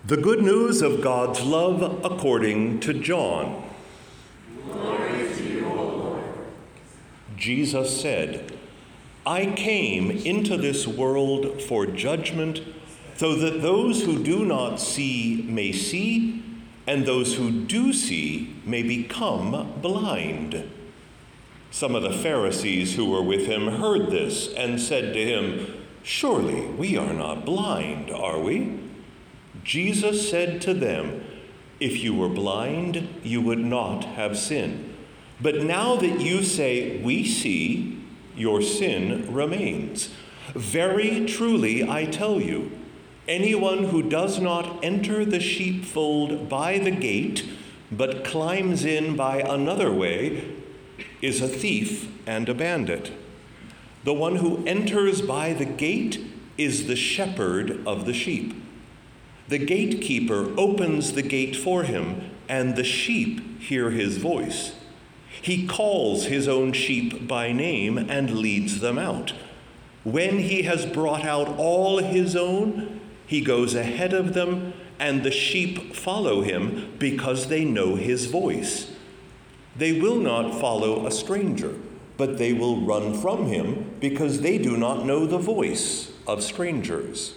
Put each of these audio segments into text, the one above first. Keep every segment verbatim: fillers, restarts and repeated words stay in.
The good news of God's love according to John. Glory to you, O Lord. Jesus said, I came into this world for judgment, so that those who do not see may see, and those who do see may become blind. Some of the Pharisees who were with him heard this and said to him, Surely we are not blind, are we? Jesus said to them, If you were blind, you would not have sin. But now that you say, we see, your sin remains. Very truly, I tell you, anyone who does not enter the sheepfold by the gate, but climbs in by another way, is a thief and a bandit. The one who enters by the gate is the shepherd of the sheep. The gatekeeper opens the gate for him, and the sheep hear his voice. He calls his own sheep by name and leads them out. When he has brought out all his own, he goes ahead of them, and the sheep follow him because they know his voice. They will not follow a stranger, but they will run from him because they do not know the voice of strangers.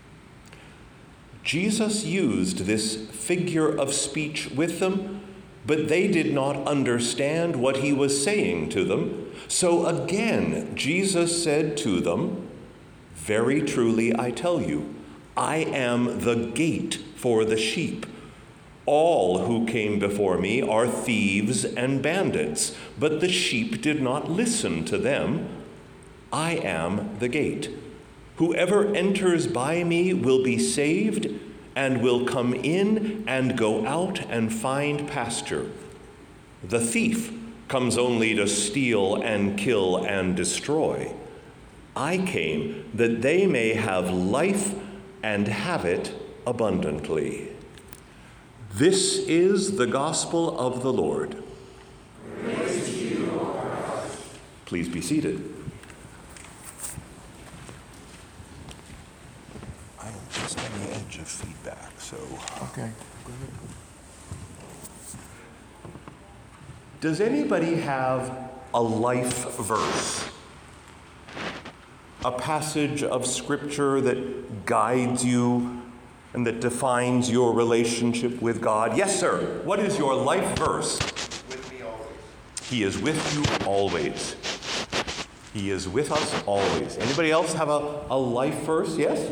Jesus used this figure of speech with them, but they did not understand what he was saying to them. So again, Jesus said to them, Very truly I tell you, I am the gate for the sheep. All who came before me are thieves and bandits, but the sheep did not listen to them. I am the gate. Whoever enters by me will be saved and will come in and go out and find pasture. The thief comes only to steal and kill and destroy. I came that they may have life and have it abundantly. This is the gospel of the Lord. Praise to you, Lord Christ. Please be seated. I'm just on the edge of feedback, so. Okay. Does anybody have a life verse? A passage of scripture that guides you and that defines your relationship with God? Yes, sir. What is your life verse? With me always. He is with you always. He is with us always. Anybody else have a, a life verse? Yes?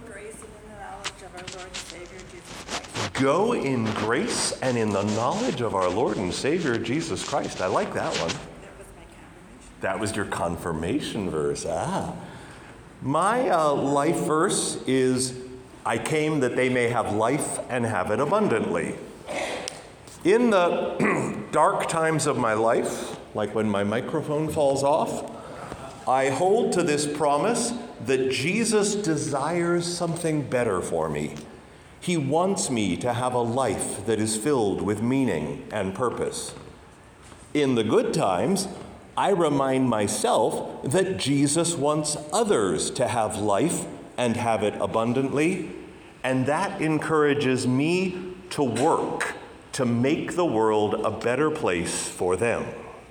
Go in grace and in the knowledge of our Lord and Savior Jesus Christ. Go in grace and in the knowledge of our Lord and Savior Jesus Christ. I like that one. That was my confirmation. That was your confirmation verse. Ah. My uh, life verse is, I came that they may have life and have it abundantly. In the dark times of my life, like when my microphone falls off, I hold to this promise that Jesus desires something better for me. He wants me to have a life that is filled with meaning and purpose. In the good times, I remind myself that Jesus wants others to have life and have it abundantly, and that encourages me to work to make the world a better place for them.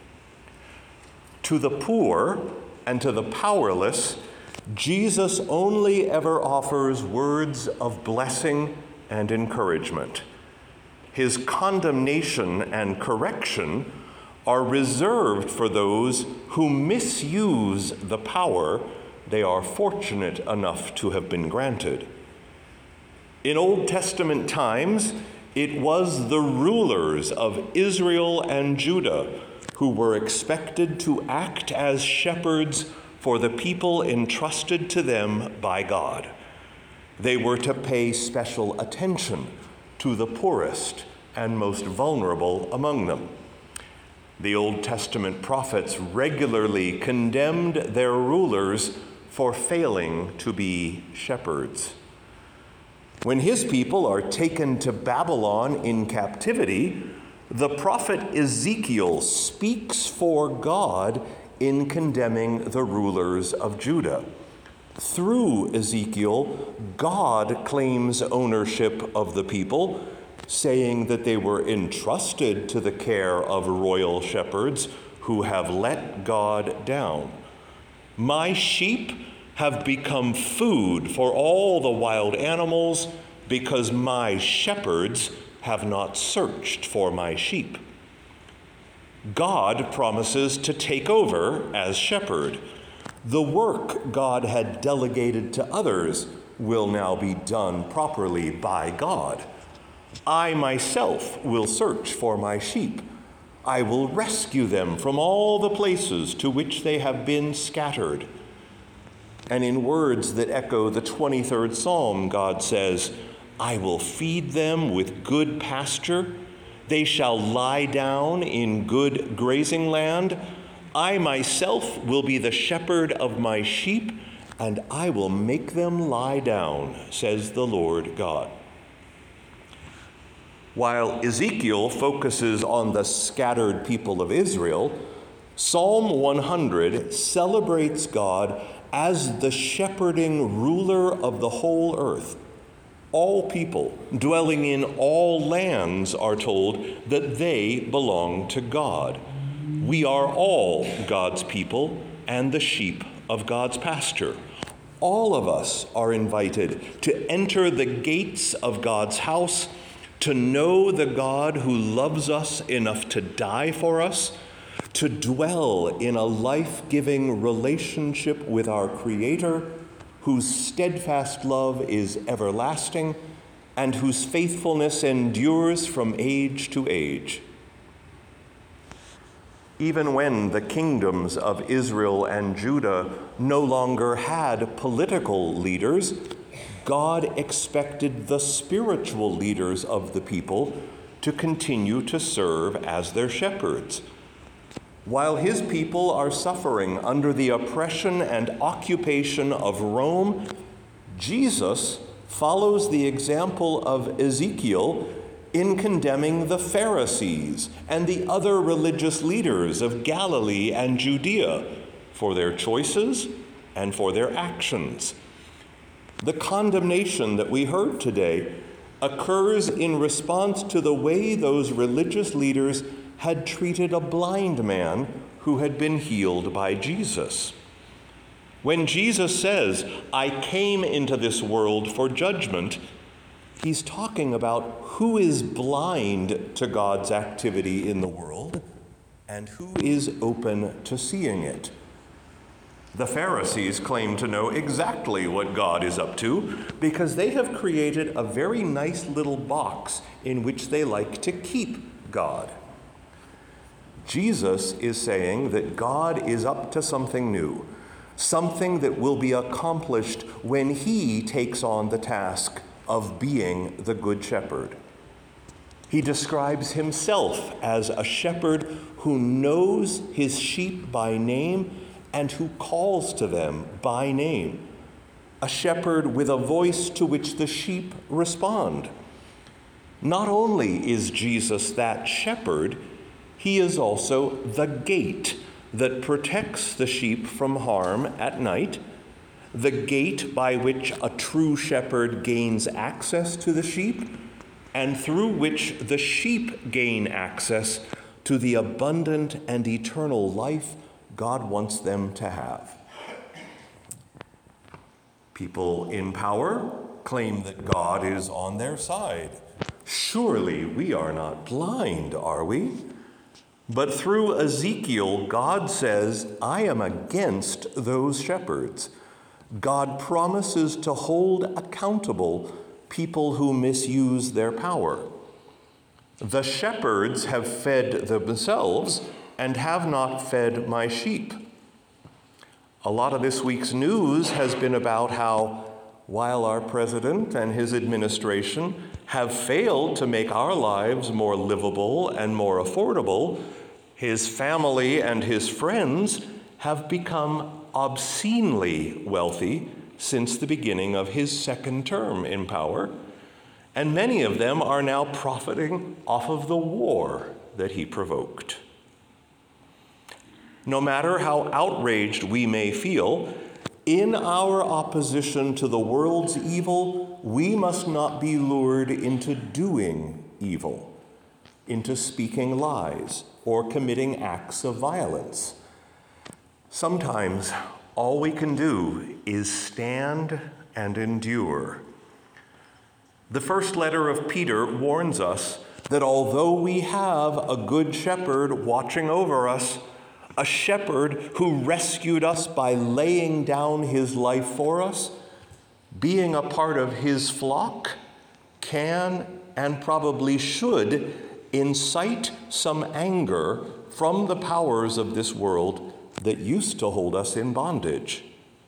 To the poor and to the powerless, Jesus only ever offers words of blessing and encouragement. His condemnation and correction are reserved for those who misuse the power they are fortunate enough to have been granted. In Old Testament times, it was the rulers of Israel and Judah who were expected to act as shepherds for the people entrusted to them by God. They were to pay special attention to the poorest and most vulnerable among them. The Old Testament prophets regularly condemned their rulers for failing to be shepherds. When his people are taken to Babylon in captivity, the prophet Ezekiel speaks for God in condemning the rulers of Judah. Through Ezekiel, God claims ownership of the people, saying that they were entrusted to the care of royal shepherds who have let God down. My sheep have become food for all the wild animals because my shepherds have not searched for my sheep. God promises to take over as shepherd. The work God had delegated to others will now be done properly by God. I myself will search for my sheep. I will rescue them from all the places to which they have been scattered. And in words that echo the twenty-third Psalm, God says, I will feed them with good pasture. They shall lie down in good grazing land. I myself will be the shepherd of my sheep, and I will make them lie down, says the Lord God. While Ezekiel focuses on the scattered people of Israel, Psalm one hundred celebrates God as the shepherding ruler of the whole earth. All people dwelling in all lands are told that they belong to God. We are all God's people and the sheep of God's pasture. All of us are invited to enter the gates of God's house, to know the God who loves us enough to die for us, to dwell in a life-giving relationship with our Creator, whose steadfast love is everlasting and whose faithfulness endures from age to age. Even when the kingdoms of Israel and Judah no longer had political leaders, God expected the spiritual leaders of the people to continue to serve as their shepherds. While his people are suffering under the oppression and occupation of Rome, Jesus follows the example of Ezekiel in condemning the Pharisees and the other religious leaders of Galilee and Judea for their choices and for their actions. The condemnation that we heard today occurs in response to the way those religious leaders had treated a blind man who had been healed by Jesus. When Jesus says, I came into this world for judgment, he's talking about who is blind to God's activity in the world and who is open to seeing it. The Pharisees claim to know exactly what God is up to because they have created a very nice little box in which they like to keep God. Jesus is saying that God is up to something new, something that will be accomplished when he takes on the task of being the Good Shepherd. He describes himself as a shepherd who knows his sheep by name and who calls to them by name, a shepherd with a voice to which the sheep respond. Not only is Jesus that shepherd, he is also the gate that protects the sheep from harm at night, the gate by which a true shepherd gains access to the sheep, and through which the sheep gain access to the abundant and eternal life God wants them to have. People in power claim that God is on their side. Surely we are not blind, are we? But through Ezekiel, God says, I am against those shepherds. God promises to hold accountable people who misuse their power. The shepherds have fed themselves and have not fed my sheep. A lot of this week's news has been about how, while our president and his administration have failed to make our lives more livable and more affordable, his family and his friends have become obscenely wealthy since the beginning of his second term in power, and many of them are now profiting off of the war that he provoked. No matter how outraged we may feel, In our opposition to the world's evil, we must not be lured into doing evil, into speaking lies, or committing acts of violence. Sometimes all we can do is stand and endure. The first letter of Peter warns us that although we have a good shepherd watching over us, a shepherd who rescued us by laying down his life for us, being a part of his flock can and probably should incite some anger from the powers of this world that used to hold us in bondage.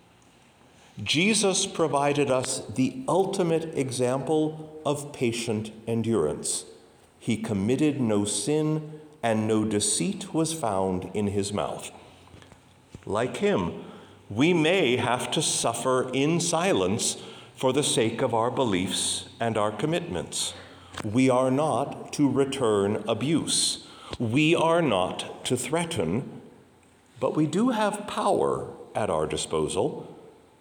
Jesus provided us the ultimate example of patient endurance. He committed no sin, and no deceit was found in his mouth. Like him, we may have to suffer in silence for the sake of our beliefs and our commitments. We are not to return abuse. We are not to threaten, but we do have power at our disposal.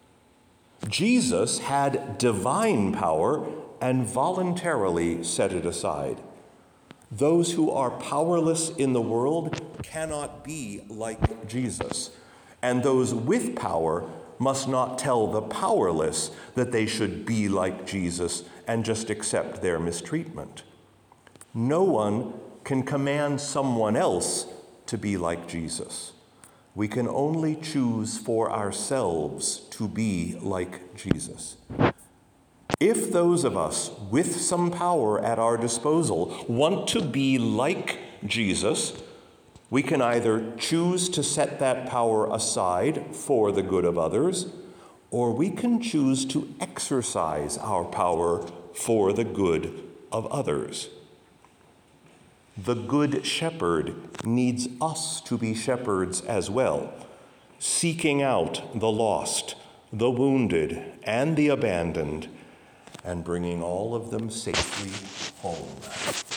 Jesus had divine power and voluntarily set it aside. Those who are powerless in the world cannot be like Jesus, and those with power must not tell the powerless that they should be like Jesus and just accept their mistreatment. No one can command someone else to be like Jesus. We can only choose for ourselves to be like Jesus. If those of us with some power at our disposal want to be like Jesus, we can either choose to set that power aside for the good of others, or we can choose to exercise our power for the good of others. The Good Shepherd needs us to be shepherds as well, seeking out the lost, the wounded, and the abandoned, and bringing all of them safely home.